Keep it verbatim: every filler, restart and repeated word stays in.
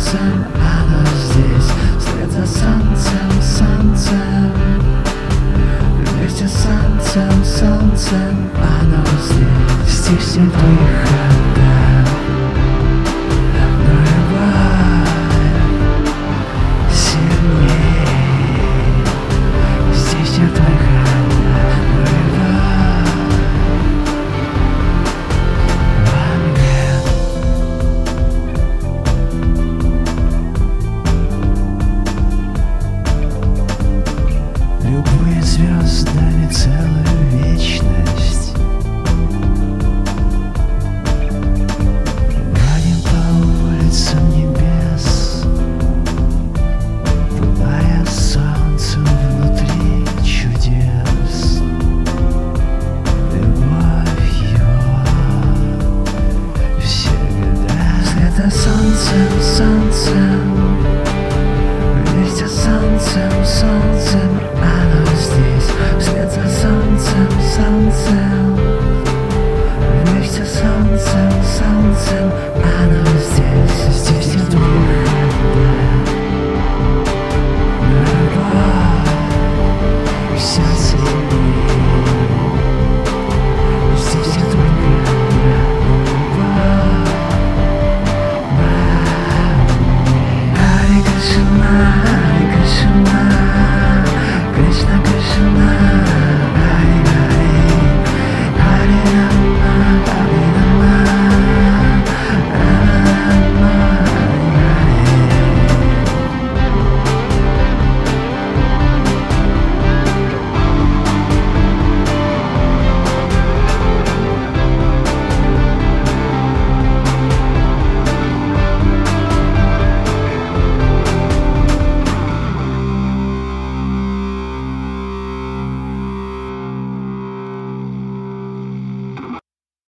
солнцем, оно здесь. Вслед за солнцем, солнцем. Вместе с солнцем, солнцем, оно здесь. Стихнет выхода. Любые звездами целую вечность. Бродим по улицам небес, пылая солнцем внутри чудес. Любовь его всегда. Вслед за солнцем, солнцем. Вместе с солнцем, солнцем, оно здесь. Вслед за солнцем, солнцем.